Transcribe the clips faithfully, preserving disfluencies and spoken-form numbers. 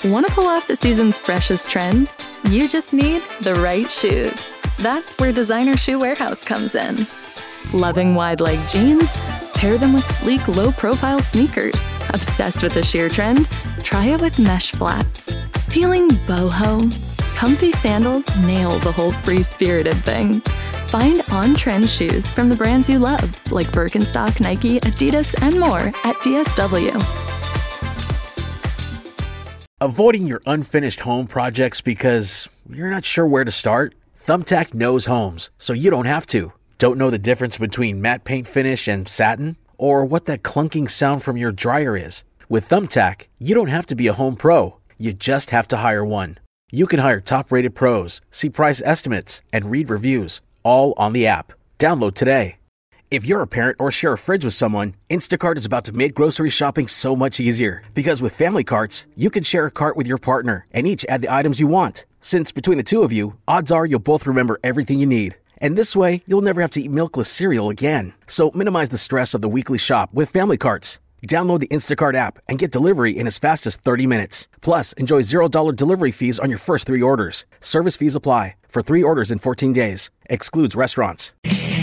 Want to pull off the season's freshest trends? You just need the right shoes. That's where Designer Shoe Warehouse comes in. Loving wide-leg jeans? Pair them with sleek, low-profile sneakers. Obsessed with the sheer trend? Try it with mesh flats. Feeling boho? Comfy sandals nail the whole free-spirited thing. Find on-trend shoes from the brands you love, like Birkenstock, Nike, Adidas, and more at D S W. Avoiding your unfinished home projects because you're not sure where to start? Thumbtack knows homes, so you don't have to. Don't know the difference between matte paint finish and satin? Or what that clunking sound from your dryer is? With Thumbtack, you don't have to be a home pro. You just have to hire one. You can hire top-rated pros, see price estimates, and read reviews, all on the app. Download today. If you're a parent or share a fridge with someone, Instacart is about to make grocery shopping so much easier. Because with family carts, you can share a cart with your partner and each add the items you want. Since between the two of you, odds are you'll both remember everything you need. And this way, you'll never have to eat milkless cereal again. So minimize the stress of the weekly shop with family carts. Download the Instacart app and get delivery in as fast as thirty minutes. Plus, enjoy zero dollars delivery fees on your first three orders. Service fees apply for three orders in fourteen days. Excludes restaurants.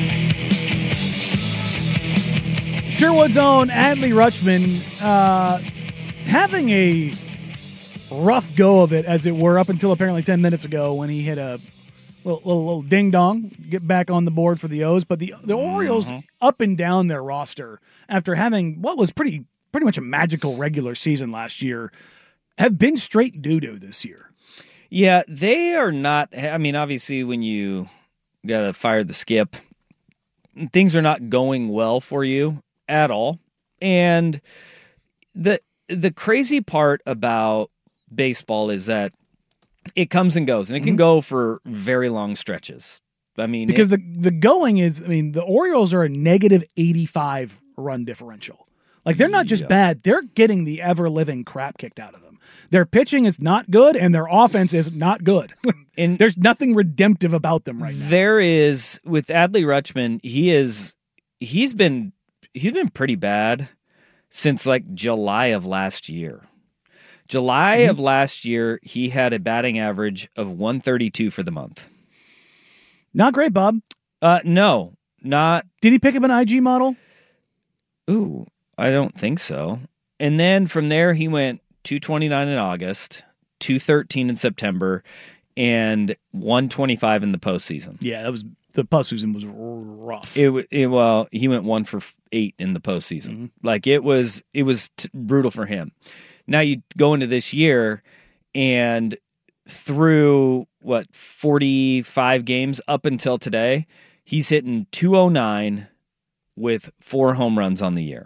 Sherwood's own Adley Rutschman uh, having a rough go of it, as it were, up until apparently ten minutes ago when he hit a little, little, little ding-dong, get back on the board for the O's. But the the Orioles mm-hmm. up and down their roster after having what was pretty pretty much a magical regular season last year have been straight doo-doo this year. Yeah, they are not. I mean, obviously, when you got to fire the skip, things are not going well for you at all. And the the crazy part about baseball is that it comes and goes, and it can go for very long stretches. I mean, because it, the the going is, I mean, the Orioles are a negative eighty-five run differential. Like, they're not just yeah. bad; they're getting the ever living crap kicked out of them. Their pitching is not good, and their offense is not good. And there's nothing redemptive about them right now. There is, with Adley Rutschman, he is he's been he's been pretty bad since like July of last year. July mm-hmm. of last year, he had a batting average of one thirty-two for the month. Not great, Bob. Uh, no, not. Did he pick up an I G model? Ooh, I don't think so. And then from there, he went two twenty-nine in August, two thirteen in September, and one twenty-five in the postseason. Yeah, that was the postseason was rough. It, it well, he went one for eight in the postseason. Mm-hmm. Like it was, it was t- brutal for him. Now you go into this year, and through what forty-five games up until today, he's hitting two oh nine with four home runs on the year.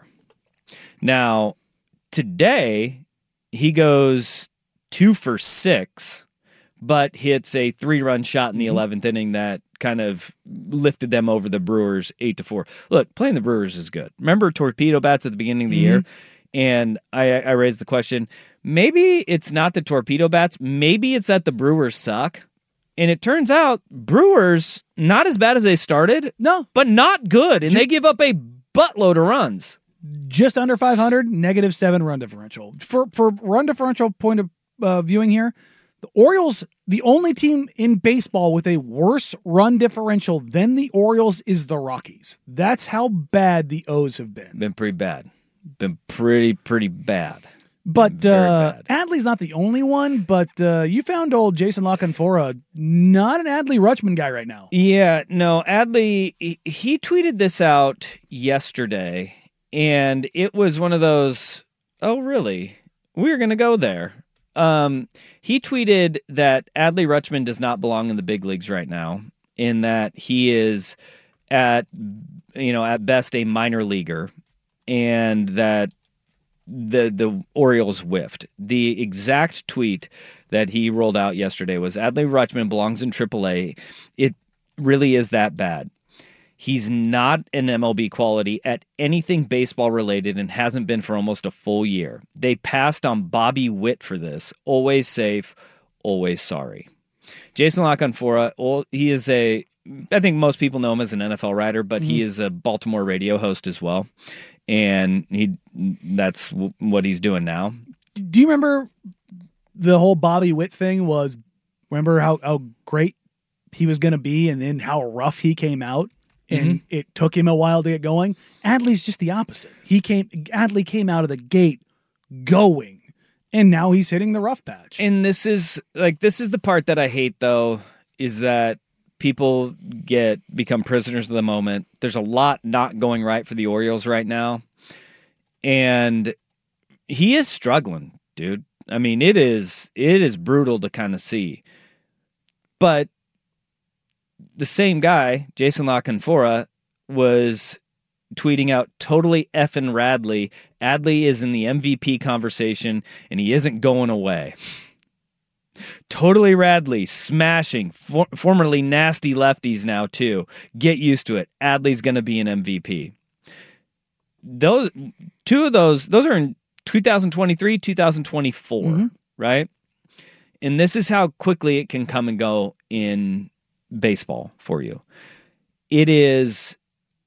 Now today he goes two for six, but hits a three-run shot in the eleventh inning that kind of lifted them over the Brewers eight to four. Look, playing the Brewers is good. Remember torpedo bats at the beginning of the mm-hmm. year? And I, I raised the question, maybe it's not the torpedo bats. Maybe it's that the Brewers suck. And it turns out Brewers, not as bad as they started. No. But not good. And just, they give up a buttload of runs. Just under five hundred, negative seven run differential. For for run differential point of uh, viewing here, the Orioles, the only team in baseball with a worse run differential than the Orioles is the Rockies. That's how bad the O's have been. Been pretty bad. Been pretty, pretty bad. But uh, Adley's not the only one, but uh, you found old Jason La Canfora, not an Adley Rutschman guy right now. Yeah, no, Adley, he, he tweeted this out yesterday, and it was one of those, oh, really? We're going to go there. Um, he tweeted that Adley Rutschman does not belong in the big leagues right now, in that he is at, you know, at best a minor leaguer, and that the the Orioles whiffed. The exact tweet that he rolled out yesterday was, Adley Rutschman belongs in triple A. It really is that bad. He's not an M L B quality at anything baseball related and hasn't been for almost a full year. They passed on Bobby Witt for this. Always safe, always sorry. Jason La Canfora, he is a, I think most people know him as an N F L writer, but mm-hmm. he is a Baltimore radio host as well. And he that's what he's doing now. Do you remember the whole Bobby Witt thing was, remember how, how great he was going to be and then how rough he came out, and mm-hmm. it took him a while to get going. Adley's just the opposite. He came, Adley came out of the gate going, and now he's hitting the rough patch. And this is like, this is the part that I hate though, is that people get, become prisoners of the moment. There's a lot not going right for the Orioles right now. And he is struggling, dude. I mean, it is, it is brutal to kind of see. But the same guy, Jason La Canfora, was tweeting out totally effing Radley. Adley is in the M V P conversation, and he isn't going away. Totally Radley smashing for, formerly nasty lefties now too. Get used to it. Adley's going to be an M V P. Those two of those, those are in two thousand twenty-three, two thousand twenty-four, mm-hmm. right? And this is how quickly it can come and go in baseball for you. It is,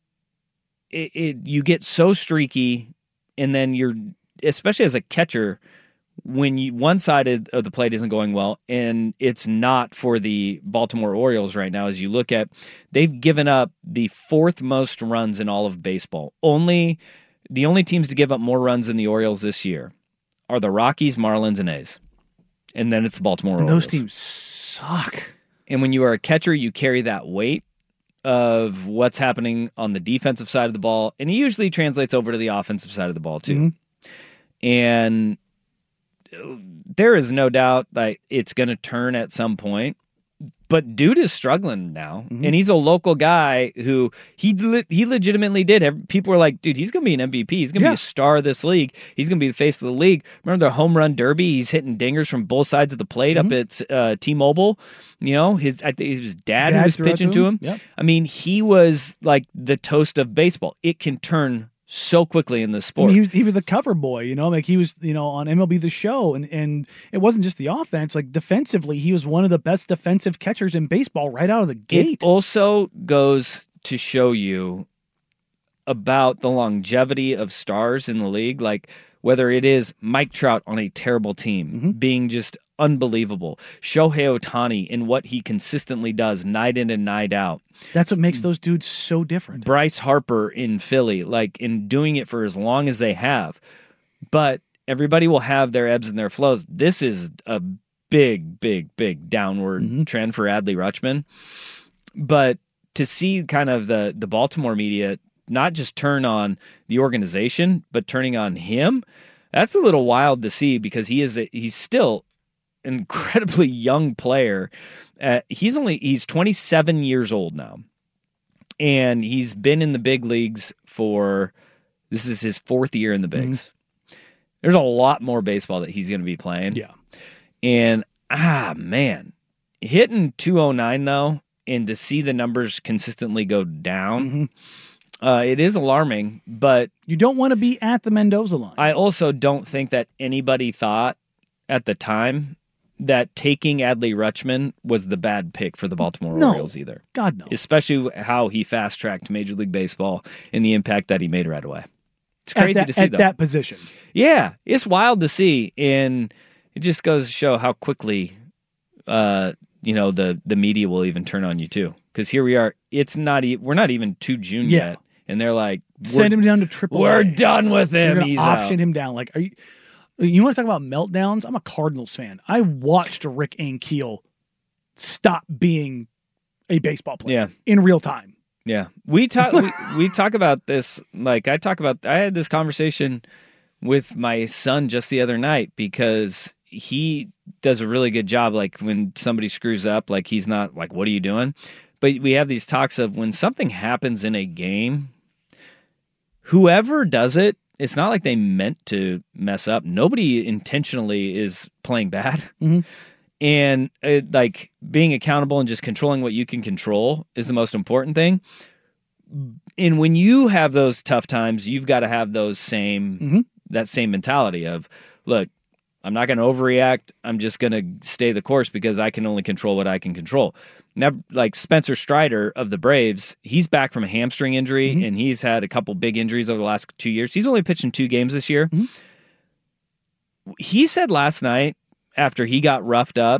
it, it you get so streaky, and then you're, especially as a catcher, when you, one side of the plate isn't going well, and it's not for the Baltimore Orioles right now, as you look at, they've given up the fourth most runs in all of baseball. Only the only teams to give up more runs than the Orioles this year are the Rockies, Marlins, and A's. And then it's the Baltimore and Orioles. Those teams suck. And when you are a catcher, you carry that weight of what's happening on the defensive side of the ball, and it usually translates over to the offensive side of the ball too. Mm-hmm. And there is no doubt that it's going to turn at some point, but dude is struggling now, mm-hmm. and he's a local guy who he le- he legitimately did. People were like, dude, he's going to be an M V P. He's going to yeah. be a star of this league. He's going to be the face of the league. Remember the home run derby? He's hitting dingers from both sides of the plate mm-hmm. up at uh, T-Mobile. You know, his I think his dad, dad who was pitching to him. him. Yep. I mean, he was like the toast of baseball. It can turn so quickly in this sport. I mean, he was he was the cover boy, you know, like he was, you know, on M L B The Show, and and it wasn't just the offense. Like defensively, he was one of the best defensive catchers in baseball right out of the gate. It also goes to show you about the longevity of stars in the league, like whether it is Mike Trout on a terrible team mm-hmm. being just unbelievable, Shohei Ohtani in what he consistently does night in and night out. That's what makes those dudes so different. Bryce Harper in Philly, like in doing it for as long as they have. But everybody will have their ebbs and their flows. This is a big, big, big downward mm-hmm. trend for Adley Rutschman. But to see kind of the the Baltimore media not just turn on the organization, but turning on him, that's a little wild to see, because he is a, he's still an incredibly young player. Uh, he's only he's twenty-seven years old now, and he's been in the big leagues for, this is his fourth year in the bigs. Mm-hmm. There's a lot more baseball that he's going to be playing. Yeah, and ah man, hitting two oh nine though, and to see the numbers consistently go down. Mm-hmm. Uh, it is alarming, but you don't want to be at the Mendoza line. I also don't think that anybody thought at the time that taking Adley Rutschman was the bad pick for the Baltimore no, Orioles either. God, no. Especially how he fast-tracked Major League Baseball and the impact that he made right away. It's crazy that, to see, at though. At that position. Yeah, it's wild to see, and it just goes to show how quickly uh, you know, the, the media will even turn on you, too. Because here we are. It's not e- We're not even to June yeah. yet. And they're like, send him down to triple A. We're done with him. You're He's option out. him down. Like, are you? You want to talk about meltdowns? I'm a Cardinals fan. I watched Rick Ankiel stop being a baseball player yeah. in real time. Yeah, we talk. we, we talk about this. Like I talk about. I had this conversation with my son just the other night, because he does a really good job. Like when somebody screws up, like he's not like, "What are you doing?" But we have these talks of when something happens in a game, whoever does it, it's not like they meant to mess up. Nobody intentionally is playing bad. Mm-hmm. And it, like being accountable and just controlling what you can control is the most important thing. And when you have those tough times, you've got to have those same mm-hmm. that same mentality of, look, I'm not going to overreact. I'm just going to stay the course because I can only control what I can control. Now, like Spencer Strider of the Braves, he's back from a hamstring injury, mm-hmm. and he's had a couple big injuries over the last two years. He's only pitched in two games this year. Mm-hmm. He said last night after he got roughed up.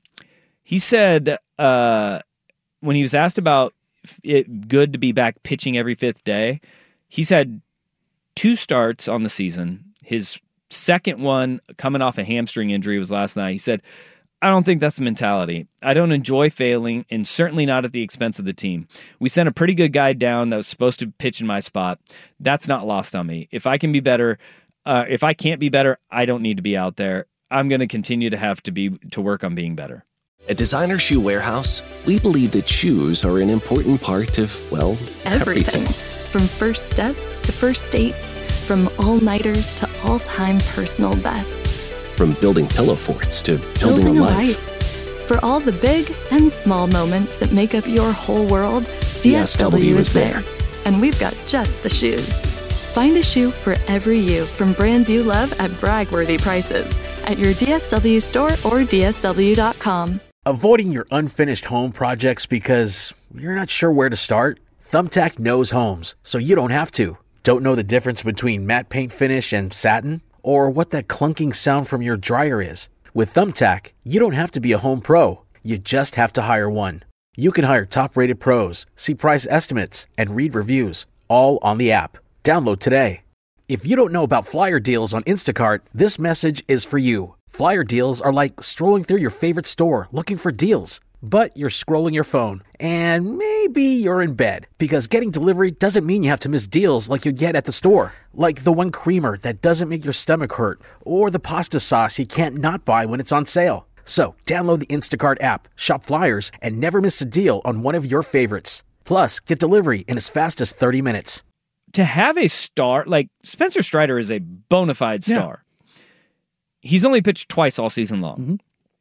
He said uh, when he was asked about it good to be back pitching every fifth day, he's had two starts on the season. His second one coming off a hamstring injury was last night. He said, I don't think that's the mentality. I don't enjoy failing, and certainly not at the expense of the team. We sent a pretty good guy down that was supposed to pitch in my spot. That's not lost on me. If I can be better, uh, if I can't be better, I don't need to be out there. I'm going to continue to have to be to work on being better. At Designer Shoe Warehouse, we believe that shoes are an important part of, well, Everything. everything. From first steps to first dates, from all-nighters to all-time personal bests. From building pillow forts to building, Building a a life. life. For all the big and small moments that make up your whole world, D S W is there. And we've got just the shoes. Find a shoe for every you from brands you love at brag-worthy prices at your D S W store or D S W dot com. Avoiding your unfinished home projects because you're not sure where to start? Thumbtack knows homes, so you don't have to. Don't know the difference between matte paint finish and satin? Or what that clunking sound from your dryer is? With Thumbtack, you don't have to be a home pro. You just have to hire one. You can hire top-rated pros, see price estimates, and read reviews, all on the app. Download today. If you don't know about flyer deals on Instacart, this message is for you. Flyer deals are like strolling through your favorite store looking for deals. But you're scrolling your phone, and maybe you're in bed, because getting delivery doesn't mean you have to miss deals like you'd get at the store. Like the one creamer that doesn't make your stomach hurt, or the pasta sauce you can't not buy when it's on sale. So download the Instacart app, shop flyers, and never miss a deal on one of your favorites. Plus, get delivery in as fast as thirty minutes. To have a star, like Spencer Strider is a bona fide star. Yeah. He's only pitched twice all season long. Mm-hmm.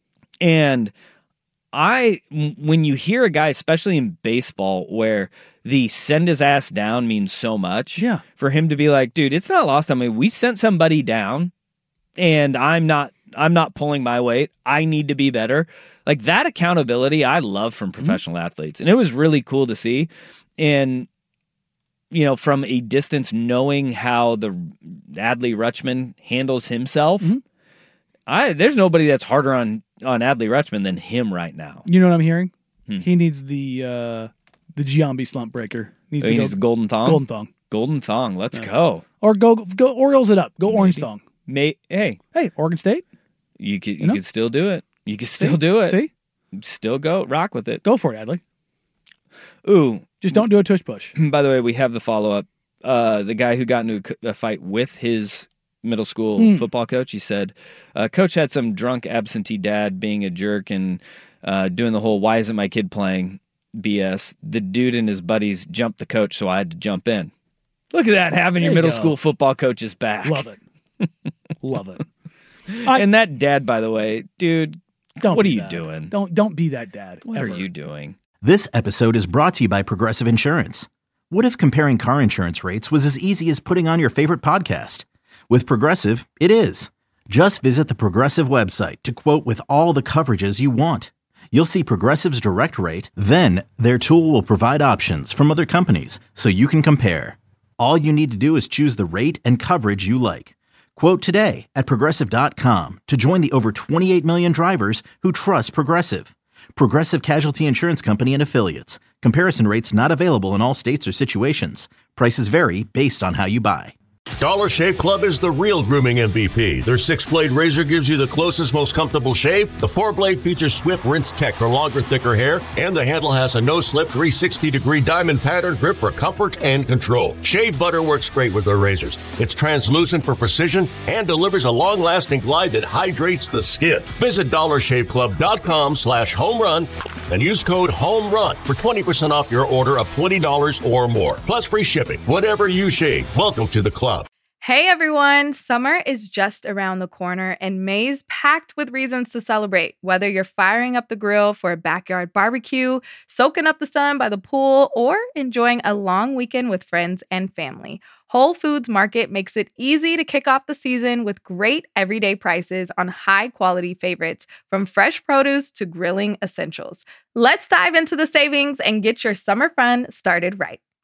And I, when you hear a guy, especially in baseball, where the send his ass down means so much, yeah. for him to be like, dude, it's not lost on me. We sent somebody down, and I'm not, I'm not pulling my weight. I need to be better. Like that accountability, I love from professional mm-hmm. athletes, and it was really cool to see. And you know, from a distance, knowing how the Adley Rutschman handles himself, mm-hmm. I there's nobody that's harder on. on Adley Rutschman than him right now. You know what I'm hearing? Hmm. He needs the uh, the Giambi slump breaker. Needs, oh, he needs go, the golden thong? Golden thong. Golden thong. Let's yeah. go. Or go go Orioles it up. Go Maybe. Orange thong. May, hey. Hey, Oregon State. You could you, you know? could still do it. You could still See? do it. See? Still go. Rock with it. Go for it, Adley. Ooh. Just don't do a tush push. By the way, we have the follow-up. Uh, the guy who got into a fight with his middle school mm. football coach, he said, uh, coach had some drunk absentee dad being a jerk and uh, doing the whole why isn't my kid playing B S. The dude and his buddies jumped the coach, so I had to jump in. Look at that, having there your middle you school football coach's back. Love it. Love it. I, and that dad, by the way, dude, don't what are you that. doing? Don't don't be that dad. What ever. are you doing? This episode is brought to you by Progressive Insurance. What if comparing car insurance rates was as easy as putting on your favorite podcast? With Progressive, it is. Just visit the Progressive website to quote with all the coverages you want. You'll see Progressive's direct rate, then their tool will provide options from other companies so you can compare. All you need to do is choose the rate and coverage you like. Quote today at Progressive dot com to join the over twenty-eight million drivers who trust Progressive. Progressive Casualty Insurance Company and Affiliates. Comparison rates not available in all states or situations. Prices vary based on how you buy. Dollar Shave Club is the real grooming M V P. Their six-blade razor gives you the closest, most comfortable shave. The four-blade features Swift Rinse Tech for longer, thicker hair. And the handle has a no-slip three sixty degree diamond pattern grip for comfort and control. Shave butter works great with their razors. It's translucent for precision and delivers a long-lasting glide that hydrates the skin. Visit dollar shave club dot com slash home run and use code HOMERUN for twenty percent off your order of twenty dollars or more. Plus free shipping. Whatever you shave, welcome to the club. Hey everyone, summer is just around the corner and May's packed with reasons to celebrate. Whether you're firing up the grill for a backyard barbecue, soaking up the sun by the pool, or enjoying a long weekend with friends and family, Whole Foods Market makes it easy to kick off the season with great everyday prices on high-quality favorites, from fresh produce to grilling essentials. Let's dive into the savings and get your summer fun started right.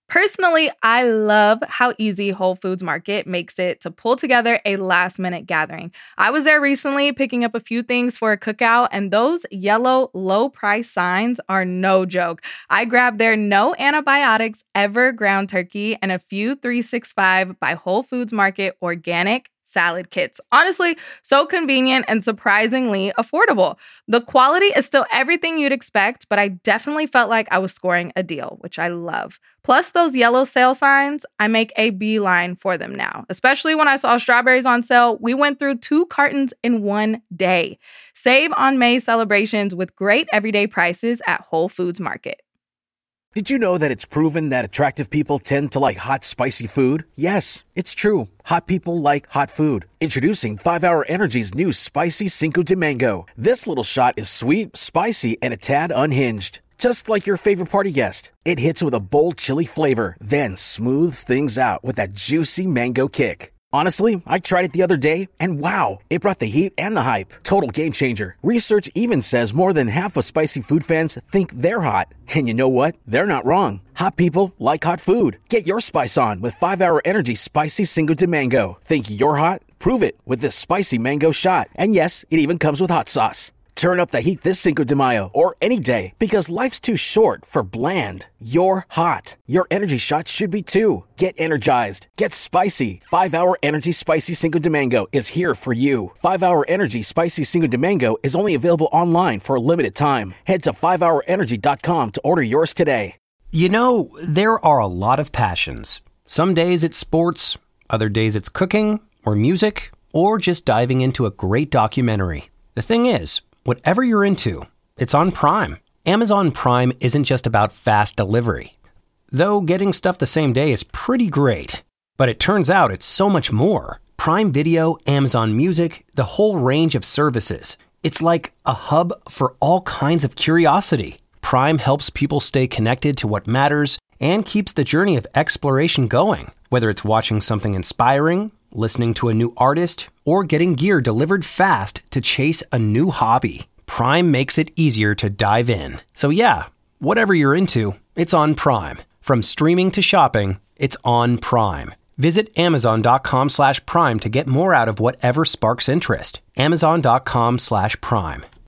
Personally, I love how easy Whole Foods Market makes it to pull together a last-minute gathering. I was there recently picking up a few things for a cookout, and those yellow low-price signs are no joke. I grabbed their no antibiotics ever ground turkey and a few three sixty-five by Whole Foods Market organic salad kits. Honestly, so convenient and surprisingly affordable. The quality is still everything you'd expect, but I definitely felt like I was scoring a deal, which I love. Plus those yellow sale signs, I make a beeline for them now. Especially when I saw strawberries on sale, we went through two cartons in one day. Save on May celebrations with great everyday prices at Whole Foods Market. Did you know that it's proven that attractive people tend to like hot, spicy food? Yes, it's true. Hot people like hot food. Introducing five hour Energy's new Spicy Cinco de Mango. This little shot is sweet, spicy, and a tad unhinged. Just like your favorite party guest. It hits with a bold chili flavor, then smooths things out with that juicy mango kick. Honestly, I tried it the other day, and wow, it brought the heat and the hype. Total game changer. Research even says more than half of spicy food fans think they're hot. And you know what? They're not wrong. Hot people like hot food. Get your spice on with five hour Energy Spicy Cinco de Mango. Think you're hot? Prove it with this spicy mango shot. And yes, it even comes with hot sauce. Turn up the heat this Cinco de Mayo or any day because life's too short for bland. You're hot. Your energy shot should be too. Get energized. Get spicy. five hour Energy Spicy Cinco de Mango is here for you. five hour Energy Spicy Cinco de Mango is only available online for a limited time. Head to five hour energy dot com to order yours today. You know, there are a lot of passions. Some days it's sports, other days it's cooking or music, or just diving into a great documentary. The thing is, whatever you're into, it's on Prime. Amazon Prime isn't just about fast delivery. Though getting stuff the same day is pretty great. But it turns out it's so much more. Prime Video, Amazon Music, the whole range of services. It's like a hub for all kinds of curiosity. Prime helps people stay connected to what matters and keeps the journey of exploration going. Whether it's watching something inspiring, listening to a new artist, or getting gear delivered fast to chase a new hobby. Prime makes it easier to dive in. So yeah, whatever you're into, it's on Prime. From streaming to shopping, it's on Prime. Visit amazon.com slash prime to get more out of whatever sparks interest. Amazon.com slash prime.